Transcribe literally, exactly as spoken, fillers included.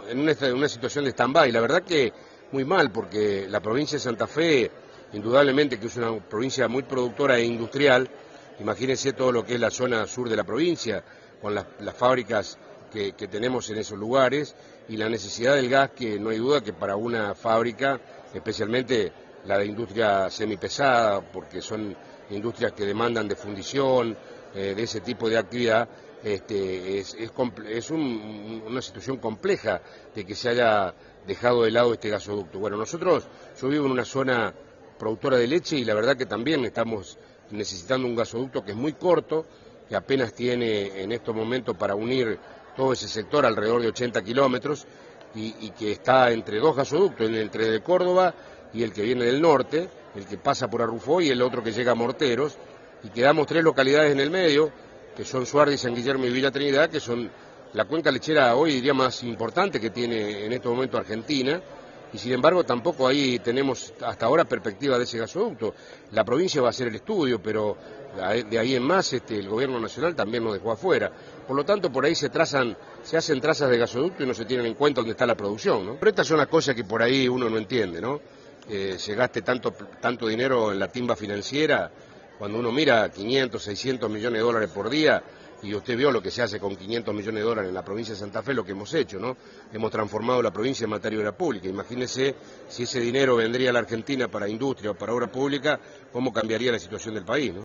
en una, en una situación de stand-by. La verdad que muy mal, porque la provincia de Santa Fe, indudablemente que es una provincia muy productora e industrial. Imagínense todo lo que es la zona sur de la provincia, con las, las fábricas que, que tenemos en esos lugares, y la necesidad del gas, que no hay duda que para una fábrica, especialmente la de industria semipesada, porque son industrias que demandan de fundición, eh, de ese tipo de actividad, este, es, es, es un, una situación compleja de que se haya dejado de lado este gasoducto. Bueno, nosotros, yo vivo en una zona productora de leche y la verdad que también estamos necesitando un gasoducto que es muy corto, que apenas tiene en estos momentos para unir todo ese sector alrededor de ochenta kilómetros y, y que está entre dos gasoductos, entre el de Córdoba y el que viene del norte, el que pasa por Arrufó y el otro que llega a Morteros, y quedamos tres localidades en el medio, que son Suardi, San Guillermo y Villa Trinidad, que son la cuenca lechera hoy diría más importante que tiene en estos momentos Argentina, y sin embargo tampoco ahí tenemos hasta ahora perspectiva de ese gasoducto. La provincia va a hacer el estudio, pero de ahí en más este, el gobierno nacional también nos dejó afuera. Por lo tanto, por ahí se trazan, se hacen trazas de gasoducto y no se tienen en cuenta dónde está la producción, ¿no? Pero estas son las cosas que por ahí uno no entiende, ¿no? Eh, se gaste tanto, tanto dinero en la timba financiera, cuando uno mira quinientos, seiscientos millones de dólares por día, y usted vio lo que se hace con quinientos millones de dólares en la provincia de Santa Fe, lo que hemos hecho, ¿no? Hemos transformado la provincia en materia de obra pública. Imagínese si ese dinero vendría a la Argentina para industria o para obra pública, cómo cambiaría la situación del país, ¿no?